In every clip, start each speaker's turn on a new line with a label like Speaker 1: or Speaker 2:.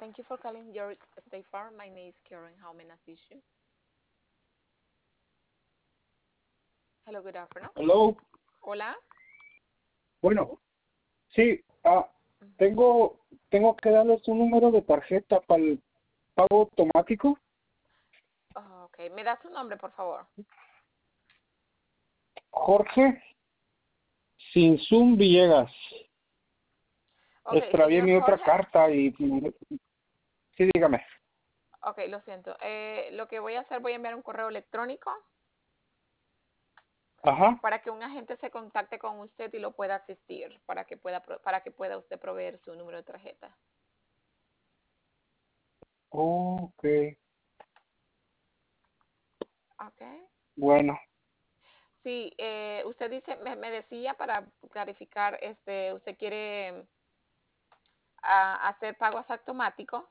Speaker 1: Thank you for calling your State Farm. My name is Karen. How may I assist you? Hello, good afternoon.
Speaker 2: Hello,
Speaker 1: Hola.
Speaker 2: bueno, sí,
Speaker 1: Ujú.
Speaker 2: tengo que darles un número de tarjeta para el pago automático.
Speaker 1: Oh, ok, ¿me da su nombre, por favor?
Speaker 2: Jorge Sinsun Villegas.
Speaker 1: Ok,
Speaker 2: Extravié
Speaker 1: señor
Speaker 2: mi otra
Speaker 1: Jorge.
Speaker 2: carta y sí, dígame.
Speaker 1: Ok, lo siento. Lo que voy a hacer, voy a enviar un correo electrónico
Speaker 2: Ajá,
Speaker 1: para que un agente se contacte con usted y lo pueda asistir, para que pueda usted proveer su número de tarjeta.
Speaker 2: ok,
Speaker 1: Ok.
Speaker 2: bueno,
Speaker 1: Sí, usted dice, me decía para clarificar, usted quiere hacer pagos automáticos.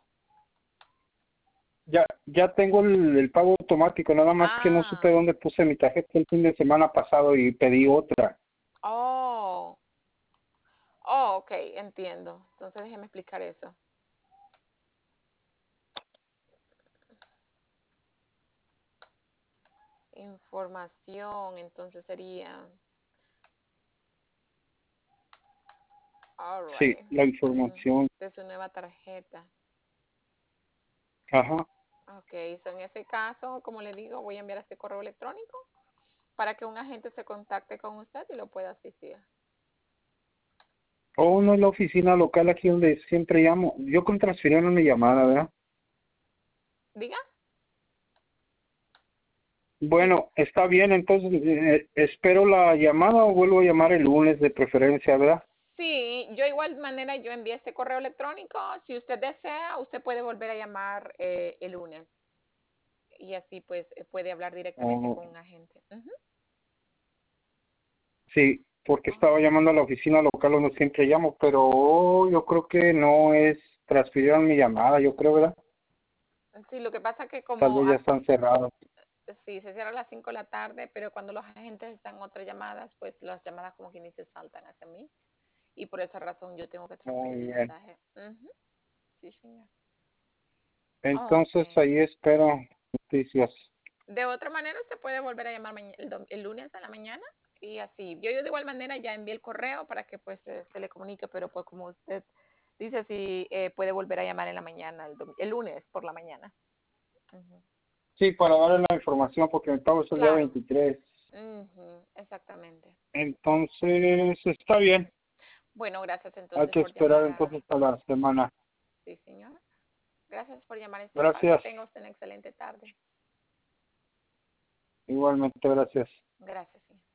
Speaker 2: ya tengo el pago automático, nada más que no supe
Speaker 1: Ah,
Speaker 2: dónde puse mi tarjeta el fin de semana pasado y pedí otra.
Speaker 1: oh, oh, ok, entiendo. Entonces déjeme explicar eso. Información, entonces sería, all
Speaker 2: Sí,
Speaker 1: right,
Speaker 2: la información.
Speaker 1: de su nueva tarjeta.
Speaker 2: Ajá.
Speaker 1: Ok, so en ese caso, como le digo, voy a enviar este correo electrónico para que un agente se contacte con usted y lo pueda asistir.
Speaker 2: O no es la oficina local aquí donde siempre llamo. Yo con transfirieron mi llamada, ¿verdad?
Speaker 1: Diga, sí,
Speaker 2: Bueno, está bien, entonces espero la llamada o vuelvo a llamar el lunes de preferencia, ¿verdad?
Speaker 1: sí, yo igual manera yo envié este correo electrónico. Si usted desea, usted puede volver a llamar el lunes y así pues puede hablar directamente
Speaker 2: Oh,
Speaker 1: con un agente. Ujú.
Speaker 2: sí, porque
Speaker 1: Oh,
Speaker 2: estaba llamando a la oficina local donde siempre llamo, pero yo creo que no es, transfirieron mi llamada, yo creo, ¿verdad?
Speaker 1: sí, lo que pasa que
Speaker 2: Tal
Speaker 1: como
Speaker 2: vez ya están cerrados.
Speaker 1: sí, se cierra a las 5 de la tarde, pero cuando los agentes están en otras llamadas, pues las llamadas como que ni se saltan hacia mí. Y por esa razón yo tengo que transferir
Speaker 2: Muy
Speaker 1: el
Speaker 2: bien.
Speaker 1: mensaje. Ujú. Sí, señor. Ok.
Speaker 2: Entonces ahí espero noticias.
Speaker 1: De otra manera, usted puede volver a llamar el lunes a la mañana y así. Yo de igual manera ya envié el correo para que pues se le comunique, pero pues como usted dice, si puede volver a llamar en la mañana, el lunes por la mañana. Ujú.
Speaker 2: Sí, para darle la información porque mi pago es el día
Speaker 1: Claro.
Speaker 2: 23.
Speaker 1: Ujú, exactamente.
Speaker 2: Entonces está bien.
Speaker 1: Bueno, gracias
Speaker 2: Hay
Speaker 1: entonces
Speaker 2: que
Speaker 1: por
Speaker 2: esperar
Speaker 1: llamar a...
Speaker 2: entonces a la semana.
Speaker 1: Sí, señor. Gracias por llamar a Estefan. Que
Speaker 2: Gracias.
Speaker 1: tenga usted una excelente tarde.
Speaker 2: Igualmente, gracias.
Speaker 1: Gracias, señor.